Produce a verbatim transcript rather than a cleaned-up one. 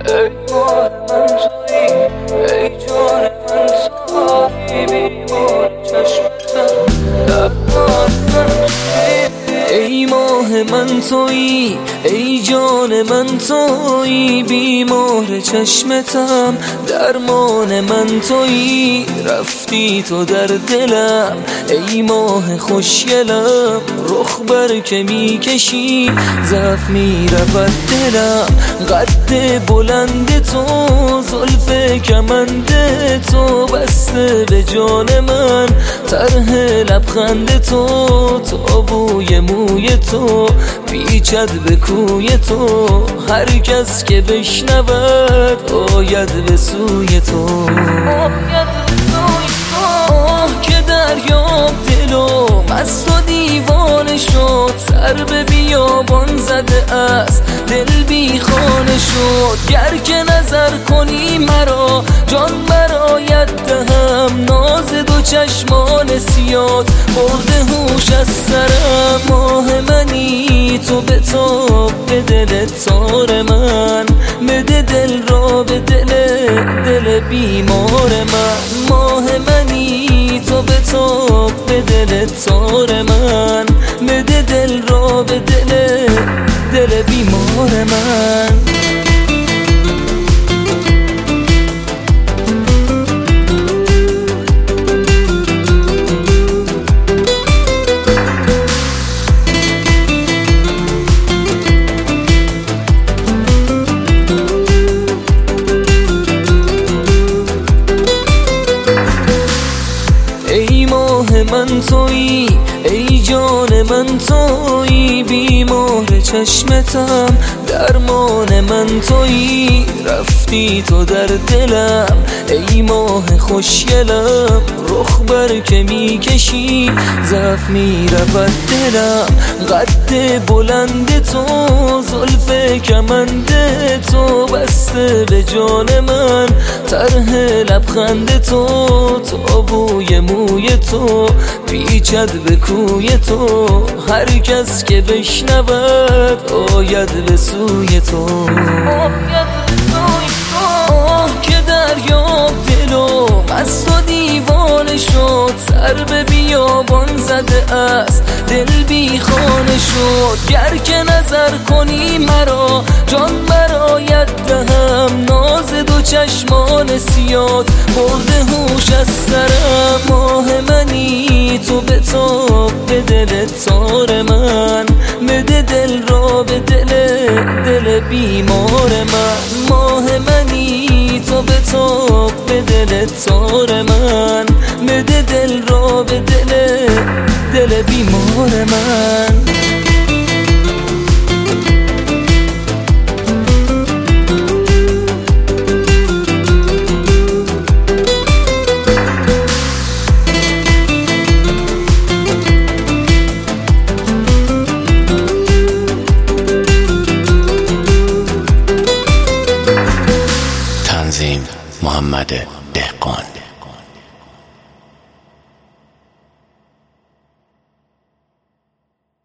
ای ماه من تویی، ای جان من تویی، بیمار چشمتم درمان من تویی. ای ماه من تویی، ای جان من تویی، بیمار چشمتم درمان من تویی. رفتی تو در دلم ای ماه خوشگلم، رخ بر که میکشی ضعف میرود دلم. قد بلند تو، زلف کمند تو، بسته به جان من طرح لبخند تو. تو بوی موی تو پیچد به کوی تو، هر کس که بشنود آید به سوی تو. آه که دریاب دلو مست و دیوانه شد، سر به بیابان زده است دل بی خانه شد. گر که نظر کنی مرا جان برایت دهم، ناز دو چشمان سیاد برده هوش از سرم. ماه منی تو به تاب به دل تار من، بده دل را به دل دل بیمار من. ماه منی تو به تاب به دل تار من، بده دل را به دل دل بیمار من. ای ماه من تویی، ای جان من تویی، بیمار چشمتم درمان من تویی. رفتی تو در دلم ای ماه خوشگلم، رخ بر که میکشی ضعف میرود دلم. قد بلند تو، زلف کمند تو، بسته به جان من طرح لبخند تو. تو بوی موی تو پیچد به کوی تو، هر کس که بشنود آید به سوی تو. آه که دریاب دلو مست و دیوانه شد، سر به بیابان زده است دل بی خانه شد. گر که نظر کنی مرا جان برایت دهم، ناز دو چشمان سیاد برده هوش از سرم. ماه منی تو به تاب به دل تار من، بده دل را به دل دل بیمار من. ماه منی تو به تاب به دل تار من، بده دل را به دل دل بیمار من. تنظیم محمد دهقان.